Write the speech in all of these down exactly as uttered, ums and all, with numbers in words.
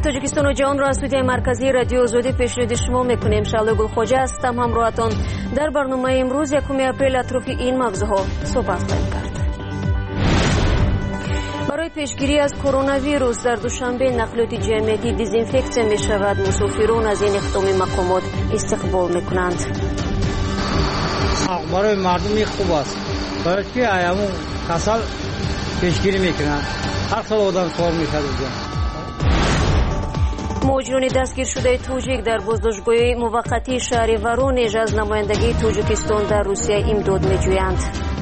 تاجیکستان و جهان را از استودیوی مرکزی رادیو آزادی پیشنهاد شما میکنیم. شعله گلخواجه هستم همراهتان. در برنامه امروز یکم اپریل اطراف این موضوعها صحبت خواهیم کرد. برای پیشگیری از کرونا ویروس در دوشنبه نقلیات جمعیتی دیزینفکت می شود. مسافران از این اقدام مقامات استقبال می کنند. برای مردم خوب است. برای که ایامون کسل پیشگیری میکنند. هر سال آدم سوار میشد. مهاجران دستگیر شده توجیک در بازداشتگاه موقتی شهر ورونژ از نمایندگی تاجیکستان در روسیه امداد میجویند.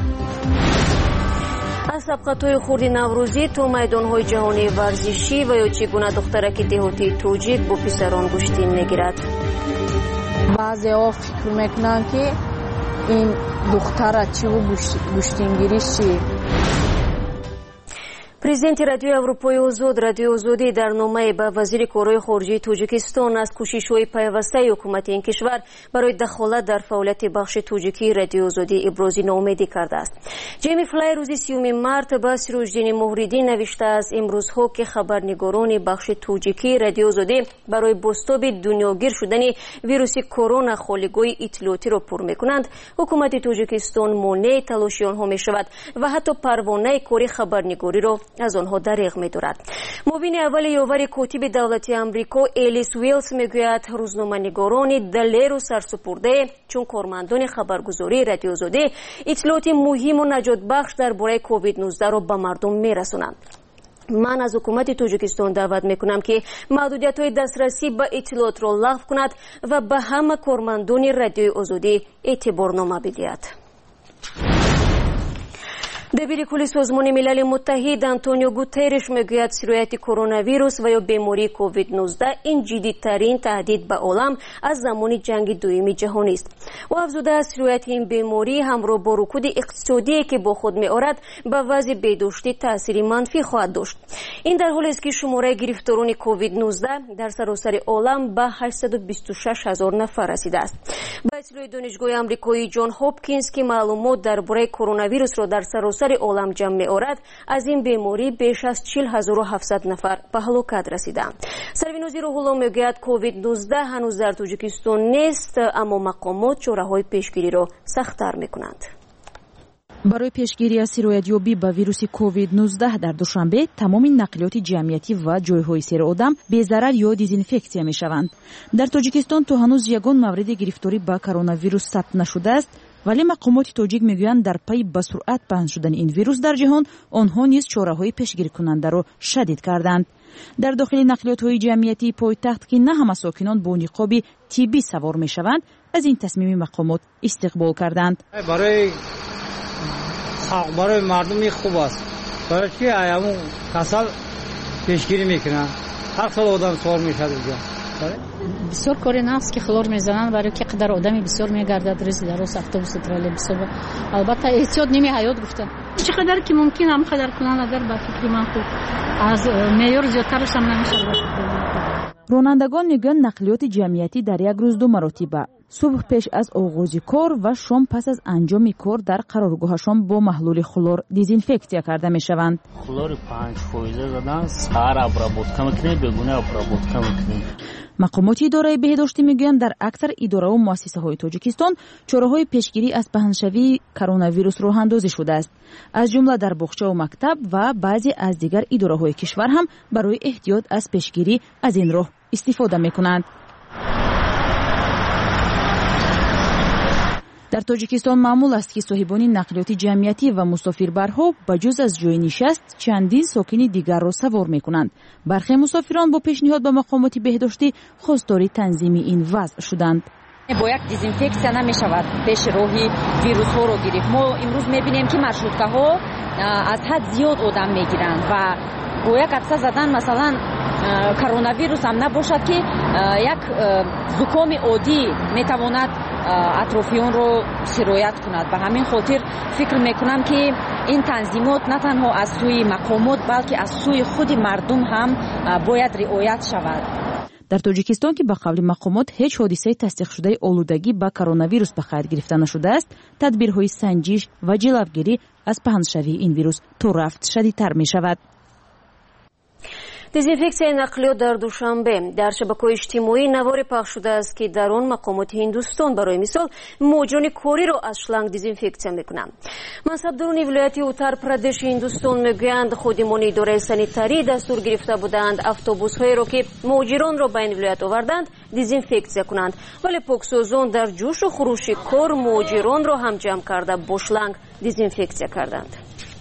از سبقت‌های خردی نوروزی تو میدان‌های جهانی ورزشی و یا چگونه دخترک دهاتی توجیک با پسران گوشتین میگیرد. بعضی‌ها فکر میکنند که این دختر چی و گوشتینگیری چی. президент радиои Аврупои озод радиои озодӣ дар номае ба вазири корҳои хориҷии тоҷикистон аз кӯшишҳои пайвастаи ҳукумати ин кишвар барои дахолат дар фаъолияти бахши тоҷикии радиои озодӣ ибрози ноумедӣ кардааст. ҷейми флай рӯзи сиюми март ба сироҷдини моҳриддин навиштааст имрӯзҳо ки хабарнигорони бахши тоҷикии радиои озодӣ барои бостоби дунёгир шудани вируси корона холигоҳи иттилоотиро пур мекунанд, ҳукумати тоҷикистон монеъи талоши онҳо мешавад ва ҳатто парвонаи кори хабарнигориро از آنها دریغ می‌دارد. معاون اول یاور کاتب دولتی آمریکا الیس ویلز میگوید روزنامه‌نگاران دلیر و سرسپرده چون کارمندان خبرگزاری رادیو آزادی اطلاعات مهم و نجات بخش درباره کووید نوزده را به مردم میرسانند. من از حکومت تاجیکستان دعوت میکنم که محدودیت‌های دسترسی به اطلاعات را لغو کند و به همه کارمندان رادیو آزادی اعتبارنامه بدهد. دبیر کل سازمان ملل متحد انتونیو گوترش میگوید سرایت کرونا ویروس و یا بیماری کووید نوزده این جدیدترین تهدید به عالم از زمان جنگ دوم جهانی است و افزوده است سرایت این بیماری همراه با رکود اقتصادی که با خود میآورد به وضع بهداشتی تأثیر منفی خواهد داشت. این در حالی است که شماره گرفتاران کووید نوزده در سراسر عالم به هشتصد و بیست و شش هزار نفر رسیده است. با اطلاع دانشگاه آمریکایی جان هاپکینز که معلومات درباره کرونا ویروس را در سراسر عالم جمع می‌آورد، از این بیماری بیش از چهل هزار و هفتصد نفر به هلاکت رسیدند. سروین وزیر هولو میگوید کووید نوزده هنوز در تاجیکستان نیست، اما مقامات چاره‌های پیشگیری را سخت‌تر می‌کنند. برای پیشگیری از سرایت‌یابی به ویروس کووید نوزده در دوشنبه تمام نقلیات جمعیتی و جایهای سیر آدم بی ضرر یا دیزینفکسیا می‌شوند. در تاجیکستان تا هنوز یگان مورد گرفتاری با کرونا ویروس ثبت نشده است، ولی مقامات تاجیک میگویند در پی به سرعت پهن شدن این ویروس در جهان آنها نیز چاره‌های پیشگیری کننده را شدید کردند. در داخل نقلیات‌های جمعیتی پایتخت که نه همه ساکنان با نقاب طبی سوار میشوند، از این تصمیم مقامات استقبال کردند. برای برای مردم خوب است. برای که ایامون کسل پیشگیری میکنن. هر سال آدم سوار میشه دیگه. بسیار کاری نفس که خلور میزنن برای که قدر آدمی بسیار میگردد ریز در روز اتوبوس ترالیبوس. البته احتیاط نمی حیات گفتن چقدر که ممکن هم قدر کنن اگر با فکر من خوب از معیار زیادترش هم نمیشه. رانندگان میگن نقلیات جمعیتی در یک روز دو مرتبه صبح پیش از آغاز کار و شام پس از انجام کار در قرارگاهشان با محلول خلور دیزینفکسیا کرده میشوند. خلور پنج فایده زدن سر ابرابطکا میکنه بگونه ابرابطکا میکنه. مقامات اداره بهداشتی میگویند در اکثر اداره و مؤسسه های تاجیکستان چاره‌های پیشگیری از پهنشوی کرونا ویروس راه اندازی شده است. از جمله در باغچه و مکتب و بعضی از دیگر اداره های کشور هم برای احتیاط از پیشگیری از این راه استفاده میکنند. در تاجیکستان معمول است که صاحبان نقلیات جمعیتی و مسافربرها بجز از جای نشست چندین ساکن دیگر را سوار می‌کنند. برخی مسافران با پیشنهاد به مقامات بهداشتی خواستار تنظیم این وضع شدند. باید دیزینفکسیا نمی‌شود پیش راهی ویروس ها رو گرفت. ما امروز می‌بینیم که مارشروتکاها از حد زیاد آدم می‌گیرند و باید قدسه زدن مثلا کرونا ویروس هم نباشد که یک زکام عادی میتواند اطرافیان رو سرایت کند. به همین خاطر فکر میکنم که این تنظیمات نه تنها از سوی مقامات بلکه از سوی خود مردم هم باید رعایت شود. در تاجیکستان که به قول مقامات هیچ حادثه تصدیق شده آلودگی با کرونا ویروس به خاطر گرفته نشده است، تدبیرهای سنجش و جلوگیری از پهنشوی این ویروس تا رفت شدیدتر می شود. دزینفکسیای نقلیات در دوشنبه در شبکه‌های اجتماعی نواری پخش شده است که در آن مقامات هندوستان برای مثال موجان کوری را از شلنگ دزینفکسیا میکنند. منصبداران ولایت اتر پردش هندوستان میگویند خودمان اداره سانیتاری دستور گرفته بودند اتوبوس‌هایی را که مهاجران را به این ولایت آوردند دزینفکسیا کنند، ولی پاکسازان در جوش و خروش کار مهاجران را هم جمع کرده با شلنگ دزینفکسیا کردند.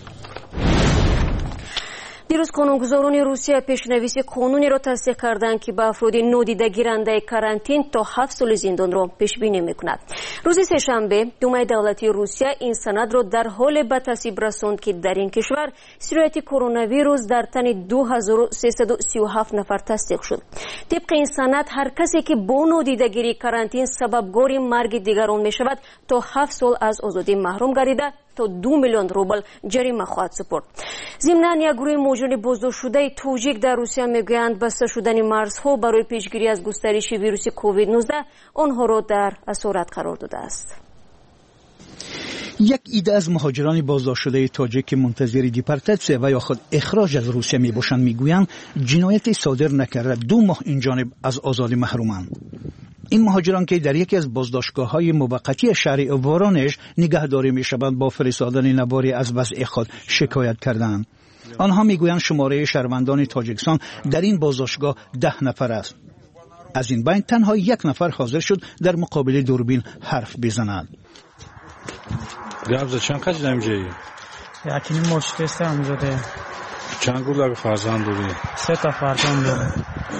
دیروز قانونگذاران روسیه پیشنویس قانونی را تصدیق کردند که به افراد نادیده گیرنده کرانتین تا هفت سال زندان را پیش بینی میکند. روز سه‌شنبه دومای دولتی روسیه این سند را در حال به تصویب رساند که در این کشور سرایت کرونا ویروس در تن دو هزار و سیصد و سی و هفت نفر تصدیق شد. طبق این سند هر کسی که با نادیدگیری کرانتین سببگار مرگ دیگران می شود تا هفت سال از آزادی محروم گردیده تا دو میلیون روبل جریمه خواهد سپرد. ضمناً یک گروه موجود بازداشت شده تاجیک در روسیه میگویند بسته شدن مرزها برای پیشگیری از گسترش ویروس کووید نوزده آنها را در اسارت قرار داده است. یک ایده از مهاجران بازداشت شده تاجیک که منتظر دیپورتاسیون و یا خود اخراج از روسیه میباشند میگویند جنایتی صادر نکرده دو ماه این جانب از آزادی محرومند. این مهاجران که در یکی از بازداشتگاه‌های موقتی شهر وارانش نگهداری می‌شوند با فرستادن نواری از وضع خود شکایت کردند. آنها میگویند شماره شهروندان تاجیکستان در این بازداشتگاه ده نفر است. از این بین تنها یک نفر حاضر شد در مقابل دوربین حرف بزند. گابزا چند کج نمی‌جایی؟ یکی مشت همزاده. چند گل فرزند داری؟ سه تا فرزند دارم.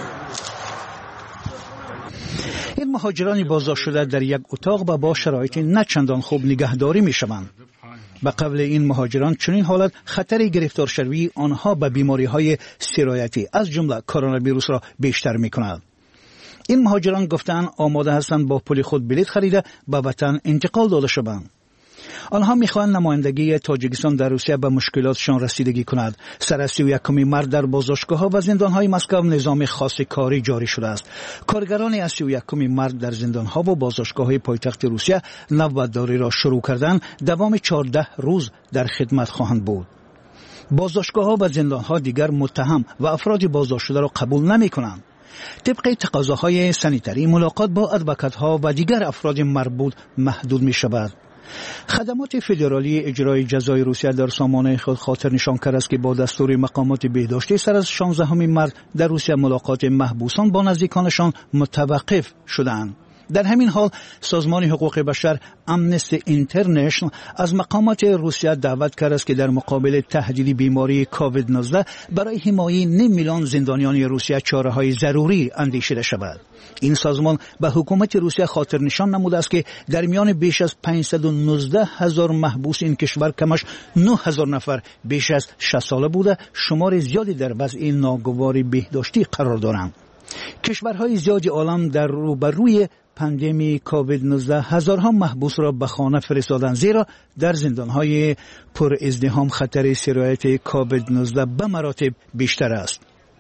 این مهاجران بازداشت شده در یک اتاق و با شرایط نه چندان خوب نگهداری می شوند. به قبل این مهاجران چنین حالت خطر گرفتار شدن آنها به بیماری های سرایتی از جمله کرونا ویروس را بیشتر می کند. این مهاجران گفتند آماده هستند با پول خود بلیط خریده به وطن انتقال داده شوند. آنها میخواهند نمایندگی تاجیکستان در روسیه به مشکلاتشان رسیدگی کند. سر سی و یکم مارس در بازداشتگاه‌ها و زندان‌های مسکو نظام خاص کاری جاری شده است. کارگران از سی و یکم مارس در زندان‌ها و بازداشتگاه‌های پایتخت روسیه نوبتداری را شروع کردند. دوام چهارده روز در خدمت خواهند بود. بازداشتگاه‌ها و زندان‌ها دیگر متهم و افراد بازداشت شده را قبول نمی‌کنند. طبق تقاضاهای سانیتاری ملاقات با ادوکات‌ها و دیگر افراد مربوط محدود می‌شود. خدمات فدرالی اجرای جزای روسیه در سامانه خود خاطر نشان کرده است که با دستور مقامات بهداشتی سر از شانزدهم مارس در روسیه ملاقات محبوسان با نزدیکانشان متوقف شدند. در همین حال سازمان حقوق بشر امنستی اینترنشنال از مقامات روسیه دعوت کرده است که در مقابل تهدید بیماری کووید نوزده برای حمایت نیم میلیون زندانیان روسیه چاره‌های ضروری اندیشیده شود. این سازمان به حکومت روسیه خاطر نشان نموده است که در میان بیش از پانصد و نوزده هزار محبوس این کشور کمش نه هزار نفر بیش از شصت ساله بوده شمار زیادی در وضع ناگوار بهداشتی قرار دارند. کشورهای زیادی عالم در روبروی پاندمی کووید نوزده هزارها محبوس را به خانه فرستادند زیرا در زندانهای پر ازدحام خطر سرایت کووید نوزده به مراتب بیشتر است.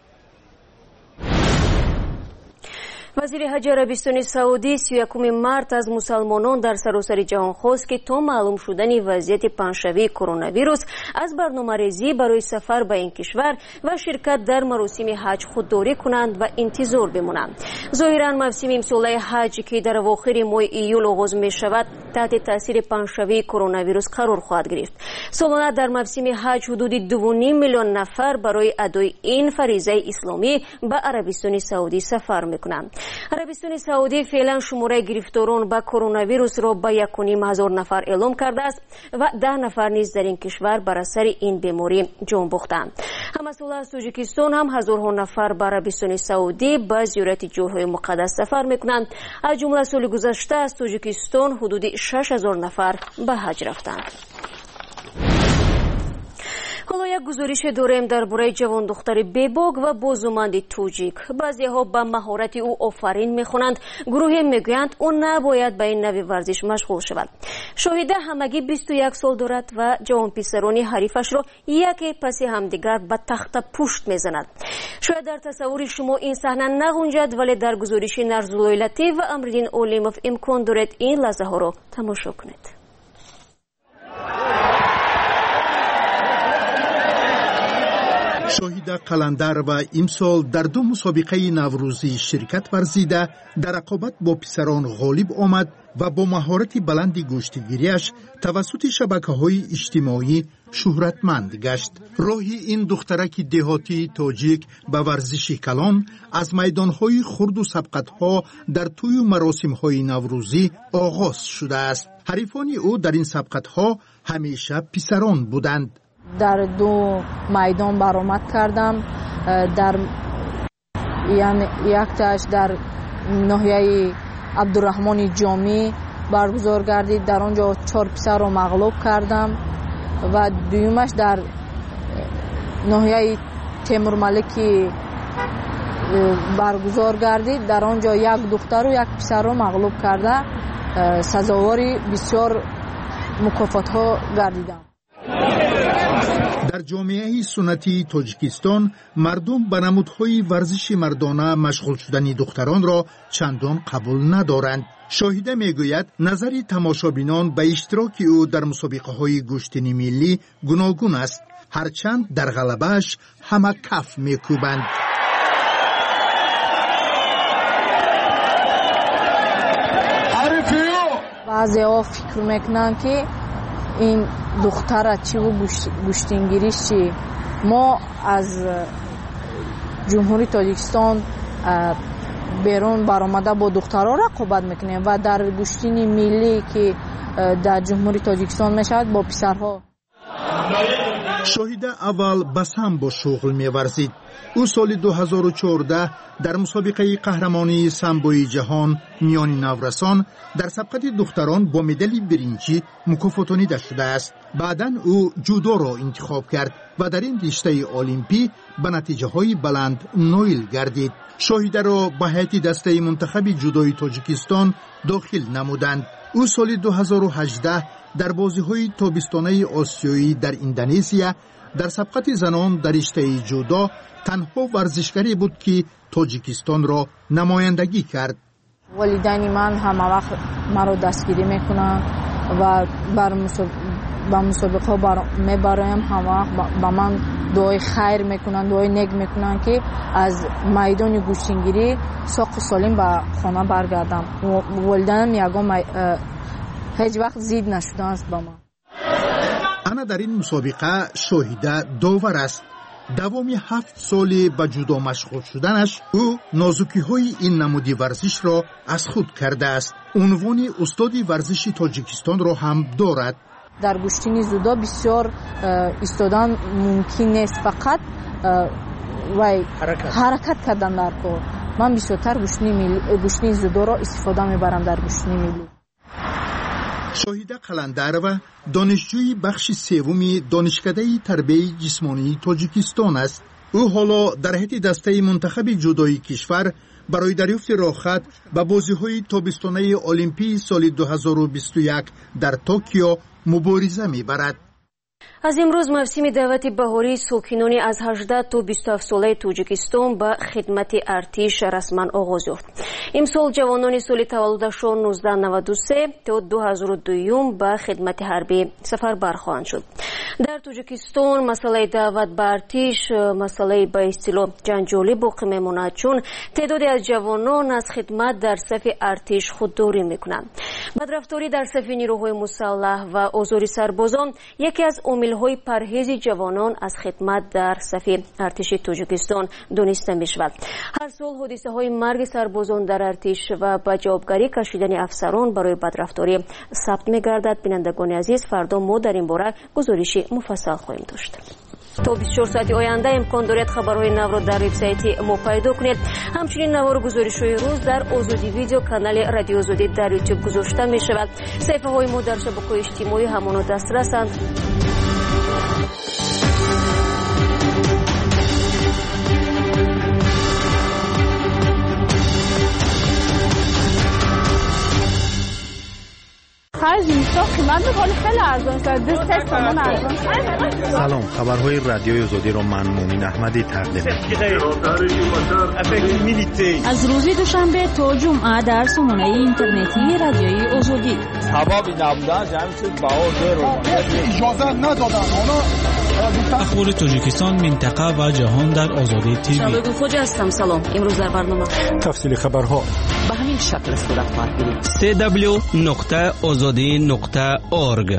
وزیر حج عربستان سعودی سی و یکم مارس از مسلمانان در سراسر جهان خواست که تا معلوم شدن وضعیت پنجشنبه کرونا ویروس از برنامه‌ریزی برای سفر به این کشور و شرکت در مراسم حج خودداری کنند و انتظار بمانند. ظاهراً موسم امسال حج که در اواخر ماه ایول آغاز می شود تحت تاثیر پنجشنبه کرونا ویروس قرار خواهد گرفت. سالانه در موسم حج حدود دو و نیم میلیون نفر برای ادای این فریضه اسلامی به عربستان سعودی سفر می‌کنند. عربستان سعودی فعلا شماره گرفتاران با کرونا ویروس را به یک و نیم هزار نفر اعلام کرده است و ده نفر نیز در این کشور بر اثر این بیماری جان باختند. همسال از تاجیکستان هم هزارها نفر به عربستان سعودی به زیارت جاهای مقدس سفر میکنند. از جمله سال گذشته از تاجیکستان حدود شش هزار نفر به حج رفتند. حالا یک گزارش داریم درباره جوان دختر بیباک و بازومند توجیک. بعضی‌ها به مهارت او آفرین می‌خوانند، گروهی میگویند او نباید به این نوع ورزش مشغول شود. شاهده همگی بیست و یک سال دارد و جوان پسرانی حریفش را یکی پس همدیگر به تخت پشت می‌زند. شاید در تصور شما این صحنه نگنجد، ولی در گزارش نرزولای لطیف و امرالدین اولیموف امکان دارد این لحظه ها را تماشا کنید. شاهیده قلندر و امسال در دو مسابقه نوروزی شرکت ورزیده در رقابت با پسران غالب آمد و با مهارت بلند گوشتگیریش توسط شبکه‌های اجتماعی شهرتمند گشت. راهی این دخترک دهاتی تاجیک به ورزش کلان از میدان‌های خرد و سبقت‌ها در طی مراسم‌های نوروزی آغاز شده است. حریفان او در این سبقت‌ها همیشه پسران بودند. در دو میدان برآمد کردم. در یعنی یک تاش در ناحیه عبدالرحمن جامی برگزار گردید. در آنجا چهار پسر را مغلوب کردم و دویمش در ناحیه تیمور ملکی برگزار گردید. در آنجا یک دختر و یک پسر را مغلوب کرده سزاواری بسیار مکافات ها گردیدم. در جامعه سنتی تاجیکستان مردم به نمودهای ورزش مردانه مشغول شدن دختران را چندان قبول ندارند. شاهیده میگوید نظر تماشابینان به اشتراک او در مسابقه های گشتنی ملی گوناگون است، هرچند در غلبه‌اش همه کف میکوبند. بعضی ها فکر میکنند که این دختر چی و گوشتینگیریش چی. ما از جمهوری تاجیکستان بیرون برآمده با دخترها رقابت میکنیم و در گوشتین ملی که در جمهوری تاجیکستان میشود با پسرها. شاهیده اول بس هم با شغل میورزید. او سال دو هزار و چهارده در مسابقه قهرمانی سامبوی جهان میان نورسان در سبقت دختران با مدال برنجی مکافاتانیده شده است. بعداً او جودو را انتخاب کرد و در این رشته المپی به نتیجه های بلند نایل گردید. شاهیده را به هیئت دسته منتخب جودوی تاجیکستان داخل نمودند. او سال دو هزار و هجده در بازی‌های تابستانه آسیایی در اندونزیا در سبقت زنان در رشته جودو تنها ورزشکاری بود که تاجیکستان را نمایندگی کرد. والدین من همه وقت مرا دستگیری میکنند و بر با مسابقه بر میبرایم، همه وقت با من دعای خیر میکنند، دعای نیک میکنند که از میدان گوشتینگیری ساق و سالم به خانه برگردم. والدینم یگان هیچ وقت زید نشدند با من. انا در این مسابقه شاهیده داور است. دوامی هفت سالی به جودو مشغول شدنش او نازکی های این نمودی ورزش را از خود کرده است. عنوان استادی ورزش تاجیکستان را هم دارد. در گوشتین جودو بسیار ایستادن ممکن نیست، فقط وای حرکت کردن در کار. من بسیارتر گوشتین جودو را استفاده میبرم در گوشتین ملی. شاهیده قلندر و دانشجوی بخش سوم دانشکده تربیت جسمانی تاجیکستان است. او حالا در هیئت دسته منتخب جودوی کشور برای دریافت راهخط به بازی‌های تابستانه المپی سال دو هزار و بیست و یک در توکیو مبارزه می‌برد. از امروز موسم دعوت بهاری ساکنان از هجده تا بیست و هفت ساله تاجیکستان به خدمت ارتش رسما آغاز یافت. امسال جوانان سال تولدشان نوزده نود و سه تا دو هزار و دو به خدمت حربی سفربر خواهند شد. در تاجیکستان مسئله دعوت به ارتش مسئله به اصطلاح جنجالی باقی میماند، چون تعدادی از جوانان از خدمت در صف ارتش خودداری میکنند. بدرفتاری در صف نیروهای مسلح و آزار سربازان یکی از عامل‌های پرهیز جوانان از خدمت در صف ارتش تاجیکستان دانسته می‌شود. هر سال حادثه‌های مرگ سربازان در ارتش و به جوابگاری کشیدن افسران برای بدرفتاری ثبت می‌گردد. بینندگان عزیز، فردا ما در این باره گزارش مفصل خواهیم داشت. تا بیست و چهار ساعت آینده امکان دارد خبرهای نو را در وبسایت ما پیدا کنید. همچنین نوار گزارش‌های روز در آزادی ویدیو کانال رادیو آزادی در یوتیوب گذاشته می شود. صفحه های ما در شبکه‌های اجتماعی همان دسترسند. خرج این من میگم خیلی ارزان شد. دوست تستمون ارزان شد. سلام، خبرهای رادیوی آزادی رو من مومن احمدی تقدیم می‌کنم. از روز دوشنبه تا جمعه در سامانه اینترنتی رادیوی آزادی. سبب نبودن جمعی چیز باور رو اجازه ندادن. اخبار تاجیکستان، منطقه و جهان در آزادی تیوی. شباب خوش هستم. سلام. امروز در برنامه تفصیل خبرها به همین شکل صورت خواهد گرفت. سی دبلیو نقطه آزادی نقطه اورگ.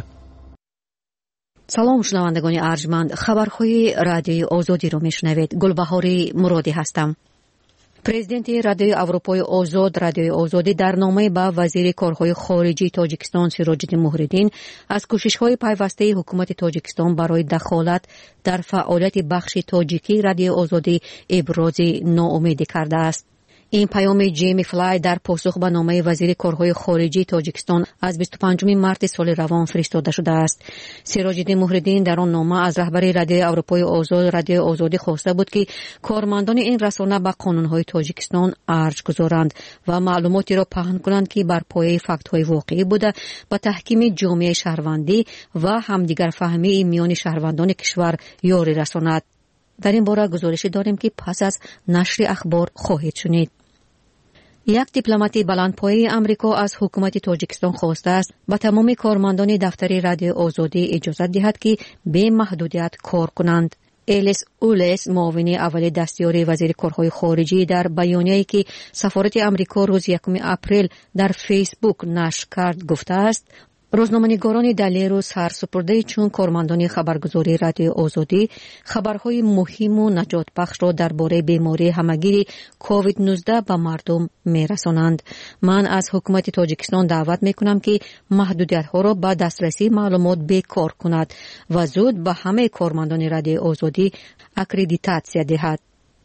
سلام شنوندگان ارجمند، خبرهای رادیوی آزادی رو میشنوید. گلبهاری مرادی هستم. پرزیدنت رادیوی اروپای آزاد رادیوی آزادی در نامه به وزیر کارهای خارجی تاجیکستان سیراج‌الدین موهردین از کوشش‌های پیوسته حکومت تاجیکستان برای دخالت در فعالیت بخش تاجیکی رادیوی آزادی ابراز ناامیدی کرده است. این پیام جیمی فلای در پاسخ به نامه وزیر کارهای خارجی تاجیکستان از بیست و پنجم مارس سال روان فرستاده شده است. سیراج‌الدین موهردین در آن نامه از رهبر رادیوی اروپای آزاد رادیوی آزادی خواسته بود که کارمندان این رسانه به قانون‌های تاجیکستان ارج گذارند و معلوماتی را پهن کنند که بر پایه فاکت‌های واقعی بوده به تحکیم جامعه شهروندی و همدیگر فهمی میان شهروندان کشور یاری رساند. در این باره گزارشی داریم که پس از نشر اخبار خواهید شنید. یک دیپلمات بلندپایه امریکا از حکومت تاجیکستان خواسته است و تمام کارمندان دفتر رادیوی آزادی اجازه دهد که به محدودیت کار کنند. الیس اولس، معاون اول دستیار وزیر کارهای خارجی، در بیانیه‌ای که سفارت امریکا روز یکم اپریل در فیسبوک نشر کرد گفته است: روزنامه‌نگاران دلیل رو سرسپرده چون کارمندان خبرگزاری رادیوی آزادی خبرهای مهم و نجات بخش را درباره بیماری همگیر کووید نوزده به مردم میرسانند. من از حکومت تاجیکستان دعوت میکنم که محدودیت ها را به دسترسی معلومات بیکار کند و زود به همه کارمندان رادیوی آزادی اکریدیتاسیون دهد.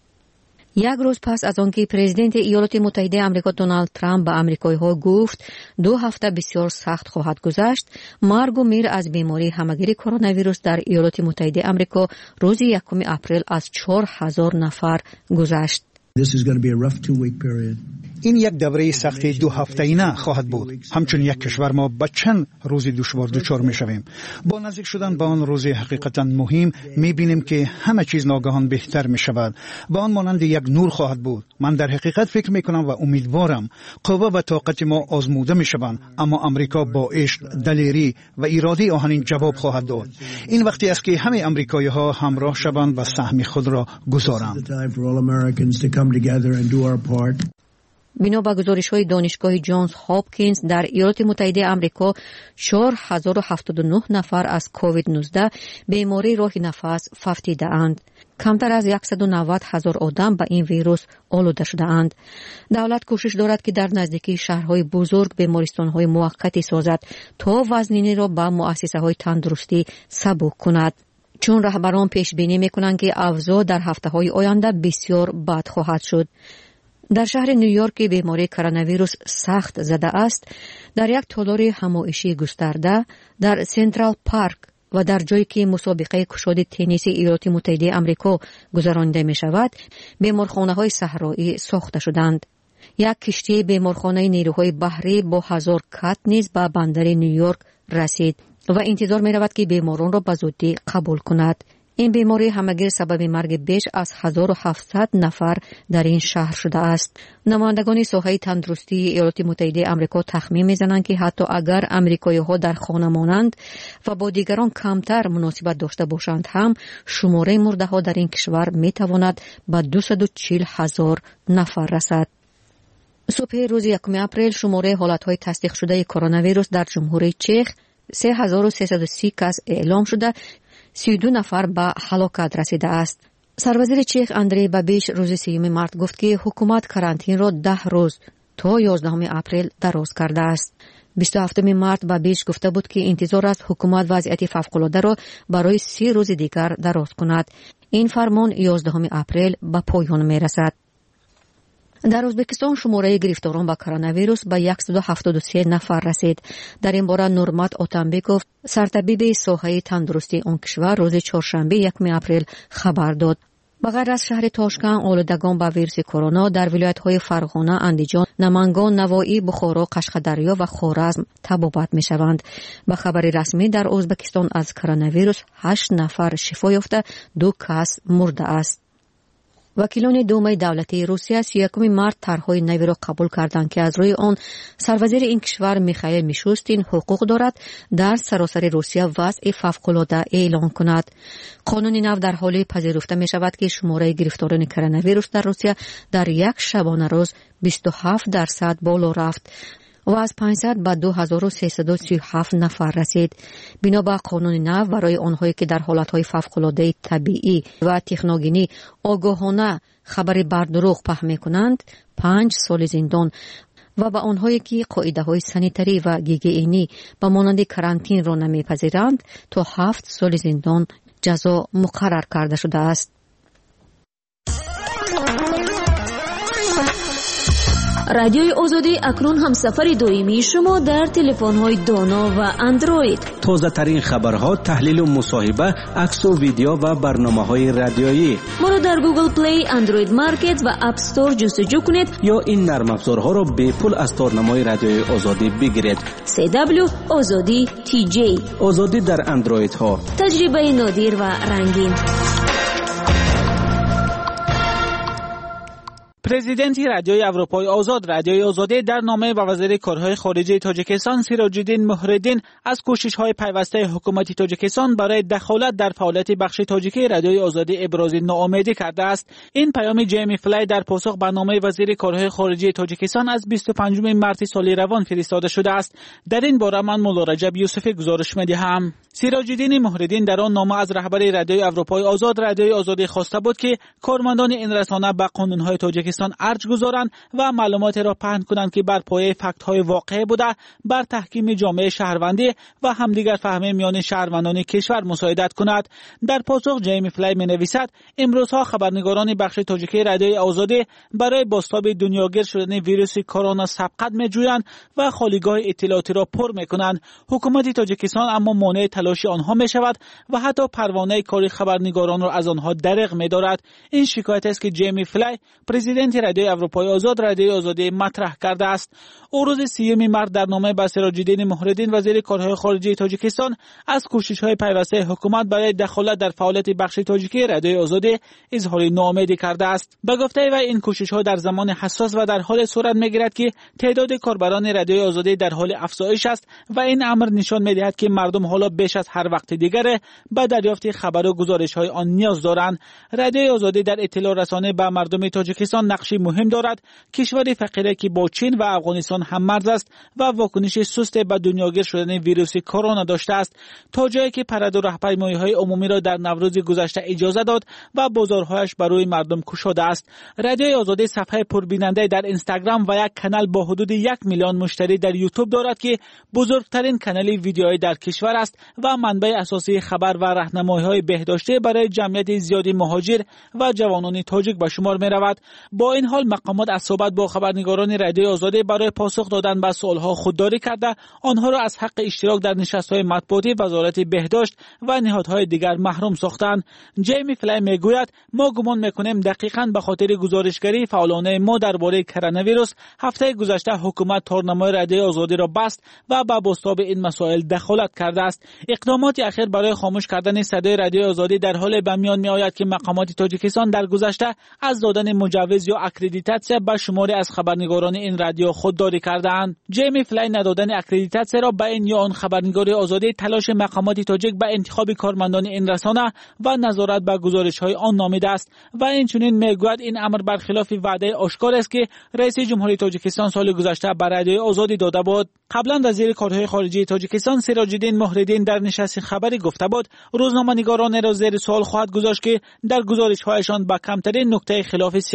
یک روز پس از آنکه پرزیدنت ایالات متحده آمریکا دونالد ترامپ به آمریکایی‌ها گفت دو هفته بسیار سخت خواهد گذشت، مرگ و میر از بیماری همگیر کرونا ویروس در ایالات متحده آمریکا روز یکم اپریل از چهار هزار نفر گذشت. این یک دوره سخت دو هفته‌ای خواهد بود. همچون یک کشور ما به چند روز دشوار دچار می‌شویم. با نزدیک شدن به آن روز حقیقتاً مهم می‌بینیم که همه چیز ناگهان بهتر می‌شود و آن مانند یک نور خواهد بود. من در حقیقت فکر می‌کنم و امیدوارم قوه و طاقت ما آزموده می‌شوند، اما آمریکا با عشق، دلیری و اراده آهنین جواب خواهد داد. این وقتی است که همه آمریکایی‌ها همراه شوند و سهم خود را گذارند. بنا به گزارش‌های دانشگاه جانز هاپکینز در ایالات متحده آمریکا چهار هزار و هفتاد و نه نفر از کووید نوزده بیماری راه نفس فوت اند. کمتر از صد و نود هزار آدم به این ویروس آلوده شده اند. دولت کوشش دارد که در نزدیکی شهرهای بزرگ بیمارستان‌های موقتی سازد تا وزنینی را به مؤسسه‌های تندرستی سبک کند. چون رهبران پیش بینی می‌کنند که اوضاع در هفته‌های آینده بسیار بد خواهد شد. در شهر نیویورک که بیماری کرونا ویروس سخت زده است، در یک تالار همایشی گسترده در سنترال پارک و در جایی که مسابقه کشتی تنیس ایالات متحده آمریکا گذرانده می شود، بیمارخانه های صحرایی ساخته شدند. یک کشتی بیمارخانه نیروهای بحری با هزار کت نیز به بندر نیویورک رسید و انتظار می رود که بیماران را به زودی قبول کند. این بیماری همگیر سبب مرگ بیش از هزار و هفتصد نفر در این شهر شده است. نمایندگان ساحه تندرستی ایالات متحده آمریکا تخمین می‌زنند که حتی اگر آمریکایی‌ها در خانه مانند و با دیگران کمتر مناسبت داشته باشند هم شماره مرده‌ها در این کشور می‌تواند به دویست و چهل هزار نفر رسد. صبح روز یکم اپریل شماره حالت‌های تصدیق شده کرونا ویروس در جمهوری چک سه هزار و سیصد و سی کس اعلام شده، سی و دو نفر به هلاکت رسیده است. سروزیر چک اندری بابیش روز سیوم مارس گفت که حکومت کرانتین را ده روز تا یازدهم اپریل دراز کرده است. بیست و هفتم مارس بابیش گفته بود که انتظار است حکومت وضعیت فوق‌العاده را برای سی روز دیگر دراز کند. این فرمان یازدهم اپریل به پایان می رسد. در ازبکستان شماره گرفتاران با کرونا ویروس به صد و هفتاد و سه نفر رسید. در این باره نورمات اوتانبکوف، سرطبیب ساحه تندرستی آن کشور، روز چهارشنبه یکم اپریل خبر داد. بغیر از شهر تاشکند، آلودگان به ویروس کرونا در ولایت‌های فرغانه، اندیجان، نمنگان، نوایی، بخارا، قشقدریا و خوارزم تبابت می‌شوند. به خبر رسمی در ازبکستان از کرونا ویروس هشت نفر شفا یافته، دو کس مرده است. وکیلان دومای دولتی روسیه سی و یکم مارس طرحهای نوی را قبول کردند که از روی آن سروزیر این کشور میخائیل میشوستین حقوق دارد در سراسر روسیه وضع فوق‌العاده اعلان کند. قانون نو در حال پذیرفته می شود که شماره گرفتاران کرونا ویروس در روسیه در یک شبانه روز بیست و هفت درصد بالا رفت و از پانصد به دو هزار و سیصد و سی و هفت نفر رسید. بنا به قانون نو برای آنهایی که در حالتهای فوق‌العاده طبیعی و تکنوگنی آگاهانه خبر بر دروغ پخش می‌کنند پنج سال زندان و به آنهایی که قاعده‌های سانیتری و گیگینی به مانند کرانتین را نمی‌پذیرند تا هفت سال زندان جزا مقرر کرده شده است. رادیوی آزادی اکنون هم سفر دائمی شما در تلفن‌های دانا و اندروید. تازه ترین خبرها، تحلیل و مصاحبه، عکس و ویدیو و برنامه‌های رادیویی. ما را در گوگل پلی، اندروید مارکت و اپ استور جستجو کنید یا این نرم افزارها را به پول از تارنمای رادیوی آزادی بگیرید. سی دبلیو آزادی تی جی. آزادی در اندروید ها. تجربه نادر و رنگین. پرزیدنت رادیوی اروپای آزاد رادیوی آزادی در نامه به وزیر کارهای خارجه تاجیکستان سیراج‌الدین مهردین از کوشش‌های پیوسته حکومت تاجیکستان برای دخالت در فعالیت بخش تاجیکی رادیوی آزادی ابراز ناامیدی کرده است. این پیام جیمی فلای در پاسخ به نامه وزیر کارهای خارجه تاجیکستان از بیست و پنجم مارس سال روان فرستاده شده است. در این باره من مولا رجب یوسفی گزارش می‌دهم. سیراج‌الدین مهردین در آن نامه از رهبر رادیوی اروپای آزاد رادیوی آزادی خواسته بود که کارمندان این رسانه به قانون‌های تاجیکستان ارج گذارند و معلومات را پهن کنند که بر پایه فکت‌های واقعی بوده بر تحکیم جامعه شهروندی و همدیگر فهم میان شهروندان کشور مساعدت کند. در پاسخ جیمی فلای می‌نویسد امروزها خبرنگاران بخش تاجیکی رادیوی آزادی برای بازتاب دنیاگیر شدن ویروس کرونا سبقت می‌جویند و خالیگاه اطلاعاتی را پر می‌کنند. حکومت تاجیکستان اما مانع تلاش آنها می‌شود و حتی پروانه کار خبرنگاران را از آنها دریغ می‌دارد. این شکایت است که جیمی فلای پرزیدنت رادیوی اروپای آزاد رادیوی آزادی مطرح کرده است. او روز سیوم مارس در نامه به سیراج‌الدین مهردین وزیر کارهای خارجه تاجیکستان از کوشش‌های پیوسته حکومت برای دخالت در فعالیت بخش تاجیکی رادیوی آزادی اظهار ناامیدی کرده است. به گفته وی این کوشش‌ها در زمان حساس و در حال صورت می‌گیرد که تعداد کاربران رادیوی آزادی در حال افزایش است و این امر نشان می‌دهد که مردم حالا بیش از هر وقت دیگر به دریافت خبر و گزارش‌های آن نیاز دارند. رادیوی آزادی در اطلاع رسانی به مردم تاجیکستان نقشی مهم دارد. کشوری فقیری که با چین و افغانستان هم مرز است و واکنش سست به دنیاگیر شدن ویروس کرونا داشته است، تا جایی که پرد و راهپیمایی‌های عمومی را در نوروز گذشته اجازه داد و بازارهایش برای مردم گشوده است. رادیوی آزادی صفحه پربیننده در اینستاگرام و یک کانال با حدود یک میلیون مشتری در یوتیوب دارد که بزرگترین کانال ویدیویی در کشور است و منبع اساسی خبر و راهنمایی‌های بهداشتی برای جمعیت زیادی مهاجر و جوانان تاجیک به شمار می‌رود. با این حال مقامات از صحبت با خبرنگاران رادیوی آزادی برای پاسخ دادن به سوالها خودداری کرده آنها را از حق اشتراک در نشست‌های مطبوعاتی وزارت بهداشت و نهادهای دیگر محروم ساختند. جیمی فلای میگوید ما گمان میکنیم دقیقاً به خاطر گزارشگری فعالانه ما درباره کرونا ویروس هفته گذشته حکومت تارنمای رادیوی آزادی را بست و به بازتاب این مسائل دخالت کرده است. اقدامات اخیر برای خاموش کردن صدای رادیوی آزادی در حال به میان میآید که مقامات تاجیکستان در گذشته از دادن مجوز یا اکریدیتاسیون به شماری از خبرنگاران این رادیو خودداری کردند. جیمی فلای ندادن اکریدیتاسیون را به این یا آن خبرنگاری آزادی تلاش مقامات تاجیک به انتخاب کارمندان این رسانه و نظارت بر گزارش‌های آن نامیده است و اینچنین میگوید این امر برخلاف وعده آشکار است که رئیس جمهوری تاجیکستان سال گذشته بر رادیوی آزادی داده بود. قبلا وزیر کارهای خارجه تاجیکستان سیراج‌الدین مهردین در نشست خبری گفته بود روزنامه‌نگاران را زیر سوال خواهد گذاشت که در گزارش‌هایشان به کمترین نکته خلاف سیاست‌های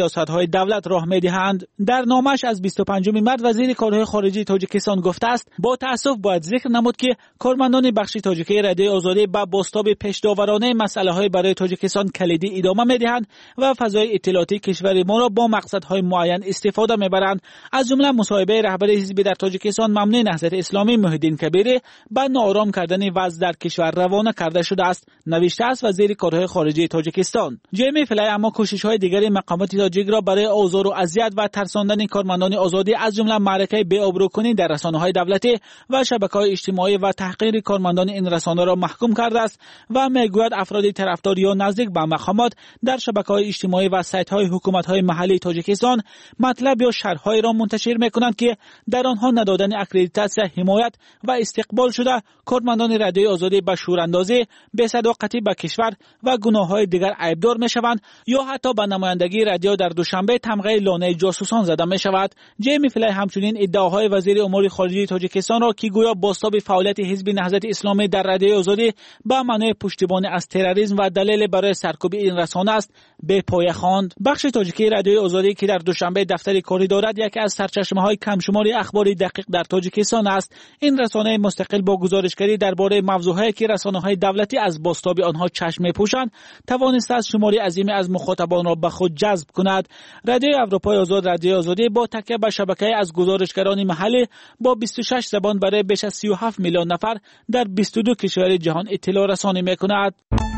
های دولت راه می‌دهند. در نامش از بیست و پنجم مارس وزیر کارهای خارجه تاجیکستان گفته است با تأسف باید ذکر نمود که کارمندان بخش تاجیکی رادیوی آزادی با بازتاب پیش‌داورانه مسائل‌های برای تاجیکستان کلیدی ادامه می‌دهند و فضای اطلاعاتی کشور ما را با مقصدهای معین استفاده می‌برند. از جمله مصاحبه رهبر حزب در تاجیکستان ممنوع نهضت اسلامی محیدین کبیری با ناآرام کردن وضع در کشور روانه کرده شده است، نوشته است وزیر کارهای خارجه تاجیکستان. جیمی فلای اما کوشش‌های دیگر مقامات تاجیک را برای آزار و اذیت و ترساندن کارمندان آزادی از جمله معرکه بی‌آبروکنی در رسانه‌های دولتی و شبکه‌های اجتماعی و تحقیر کارمندان این رسانه را محکوم کرده است و میگوید افراد طرفدار یا نزدیک به مقامات در شبکه‌های اجتماعی و سایت‌های حکومت‌های محلی تاجیکستان مطلب یا شرح‌های را منتشر می‌کنند که در آنها ندادن اکریدیتاسیون، حمایت و استقبال شده کارمندان رادیوی آزادی به شوراندازی، بی‌صداقتی به کشور و گناه‌های دیگر عیبدار می‌شوند یا حتی به نمایندگی رادیو در دوشنبه تمغه لانه جاسوسان زده می‌شود. جیمی فلای همچنین ادعاهای وزیر امور خارجه تاجیکستان را که گویا بازتاب فعالیت حزب نهضت اسلامی در رادیوی آزادی با معنای پشتیبانی از تروریسم و دلیل برای سرکوب این رسانه است به پای خواند. بخش تاجیکی رادیوی آزادی که در دوشنبه دفتر کاری دارد یکی از سرچشمه‌های کمشماری اخبار دقیق در تاجیکستان است. این رسانه مستقل با گزارشگری درباره موضوعاتی که رسانه‌های دولتی از بازتاب آنها چشم می‌پوشند توانسته است شماری عظیمی از مخاطبان را به خود جذب کند. رادیوی اروپای آزاد رادیوی آزادی با تکیه بر شبکه از گزارشگران محلی با بیست و شش زبان برای بیش از سی و هفت میلیون نفر در بیست و دو کشور جهان اطلاع رسانی می‌کند.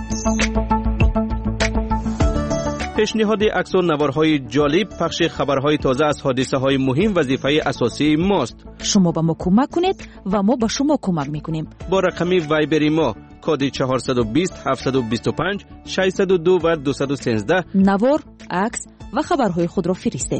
پیشنهاد عکس و نوارهای جالب، پخش خبرهای تازه از حادثه‌های مهم وظیفه اساسی ماست. شما به ما کمک کنید و ما به شما کمک می‌کنیم. با رقم وایبر ما کد چهارصد و بیست هفتصد و بیست و پنج ششصد و دو و دویست و سیزده نوار، عکس و خبرهای خود را فرستید.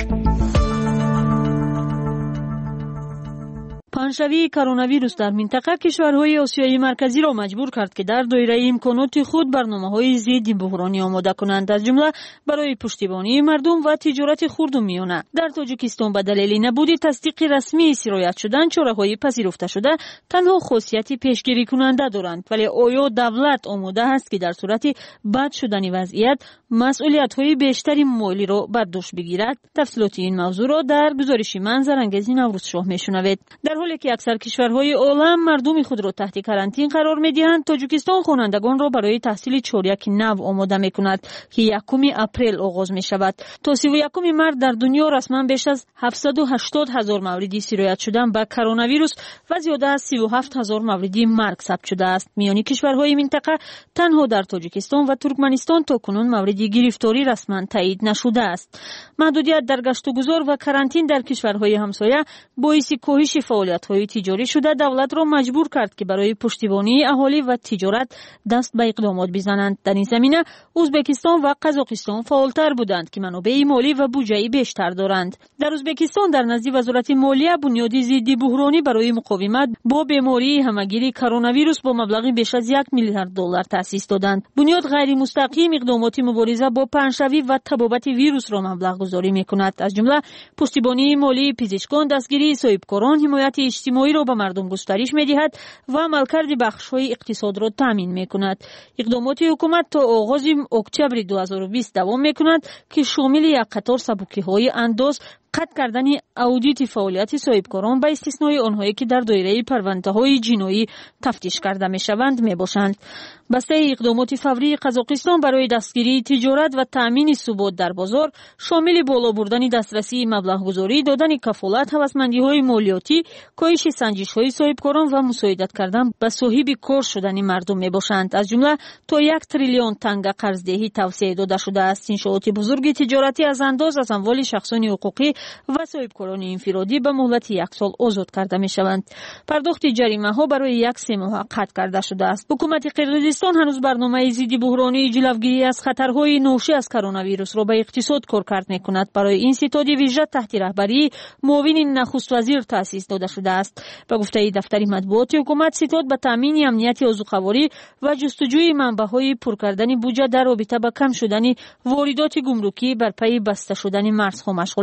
پنجشنبه کرونا ویروس در منطقه کشورهای آسیای مرکزی را مجبور کرد که در دایره امکانات خود برنامه‌های ضد بحرانی آماده کنند، از جمله برای پشتیبانی مردم و تجارت خرد و میانه. در تاجیکستان به دلیل نبود تصدیق رسمی سرایت شدن چاره‌های پذیرفته شده تنها خاصیت پیشگیری کننده دارند، ولی آیا دولت آماده است که در صورت بد شدن وضعیت مسئولیت‌های بیشتری مالی را بر دوش بگیرد؟ تفصیلات این موضوع را در گزارش منظرانگیز نوروز شاه میشنوید. در حالی که اکثر کشورهای عالم مردم خود را تحت کارانتین قرار می‌دهند، تاجیکستان خوانندگان را برای تحصیل چهاریک نو آماده می‌کند که یکم اپریل آغاز می‌شود. تا سی و یکم مارس در دنیا رسما بیش از هفتصد و هشتاد هزار موردی سرایت شدن به کرونا ویروس و زیاده از سی و هفت هزار موردی مرگ ثبت شده است. میان کشورهای منطقه تنها در تاجیکستان و ترکمنستان تاکنون موردی گرفتاری رسما تایید نشده است. محدودیت در گشت و گذار و کارانتین در کشورهای همسایه باعث کاهش فعالیت‌های تجاری شده دولت را مجبور کرد که برای پشتیبانی اهالی و تجارت دست به اقدامات بزنند. در این زمینه ازبکستان و قزاقستان فعالتر بودند که منابع مالی و بودجه بیشتر دارند. در ازبکستان در نزد وزارت مالیه بنیاد ضد بحرانی برای مقاومت با بیماری همگیر کرونا ویروس با مبلغ بیش از یک میلیارد دلار تأسیس دادند. بنیاد غیر مستقیم اقدامات مبارزه با پنجشنبه و تبابت ویروس را مبلغ گذاری می‌کند، از جمله پشتیبانی مالی پزشکان، دستگیری صاحبکاران، حمایت اجتماعی را به مردم گسترش می‌دهد و عملکرد بخش‌های اقتصاد را تامین می‌کند. اقدامات حکومت تا آغاز اکتبر دو هزار و بیست دوام می‌کند که شامل یک قطار سبکی‌های انداز، قطع کردن اودیت فعالیت صاحبکاران به استثنای آنهایی که در دایره پرونده‌های جنایی تفتیش کرده می‌شوند می‌باشند. بسته اقدامات فوری قزاقستان برای دستگیری تجارت و تأمین ثبات در بازار شامل بالا بردن دسترسی مبلغ گذاری، دادن کفالت، هوسمندی‌های مالیاتی، کاهش سنجش‌های صاحبکاران و مساعدت کردن به صاحب کار شدن مردم می‌باشند. از جمله تا یک تریلیون تنگ قرضدهی توصیه داده شده است. انشاءات بزرگ تجارتی از انداز از اموال شخصان حقوقی و صاحبکاران انفرادی به مهلت یک سال آزاد کرده می‌شوند. پرداخت جریمه ها برای یک سه ماه قطع کرده شده است. حکومت قرقیزستان هنوز برنامه ضد بحرانی جلوگیری از خطرهای ناشی از کرونا ویروس را به اقتصاد کارکرد می‌کند. برای این ستاد ویژه تحت رهبری معاون نخست وزیر تأسیس داده شده است. به گفته دفتر مطبوعات حکومت، ستاد به تامین امنیت عضوخواری و جستجوی منبع‌های پر کردن بودجه در رابطه با کم شدن واردات گمرکی بر پای بسته شدن مرزها مشغول می‌شود.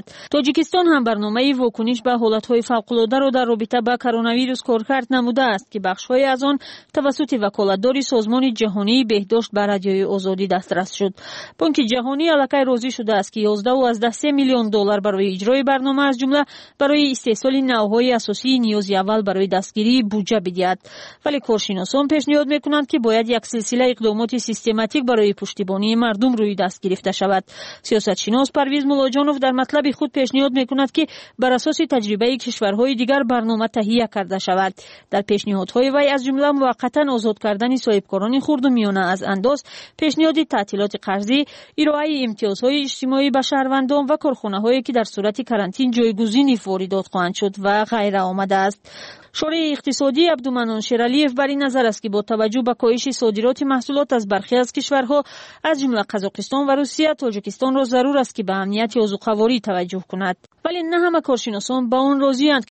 тоҷикистон ҳам барномаи вокуниш ба ҳолатҳои фавқулодаро дар робита ба коронавирус коркард намуда аст ки бахшҳое аз он тавассути ваколатдори созмони ҷаҳонии беҳдошт ба радиои озодӣ дастрас шуд. бонки ҷаҳонӣ аллакай розӣ шудааст ки ёздаҳ азда се миллион доллар барои иҷрои барнома аз ҷумла барои истеҳсоли навъҳои асосии ниёзи аввал барои дастгирии буҷа бидиҳад. вале коршиносон пешниҳод мекунанд ки бояд як силсила иқдомоти систематик барои пуштибонии мардум рӯи даст гирифта шавад. сиёсатшинос Парвиз Муллоҷонов дар матлаби худ пешниҳод мекунад ки бар асоси таҷрибаи кишварҳои дигар барнома таҳия карда шавад. дар пешниҳодҳои вай аз ҷумла муваққатан озод кардани соҳибкорони хурду миёна аз андоз, пешниҳоди таътилоти қарзӣ, ироаи имтиёзҳои иҷтимоӣ ба шаҳрвандон ва корхонаҳое ки дар сурати карантин ҷойгузини воридот хоҳанд шуд ва ғайра омадааст. шории иқтисодӣ Абдуманон Шералиев бар ин назар аст ки бо таваҷҷӯҳ ба коҳиши содироти маҳсулот аз бархе аз кишварҳо аз ҷумла Қазоқистон ва Русия, Тоҷикистонро зарур аст ки ба амнияти озуқаворӣ таваҷҷӯҳ кунад. вале на ҳама коршиносон ба он розианд.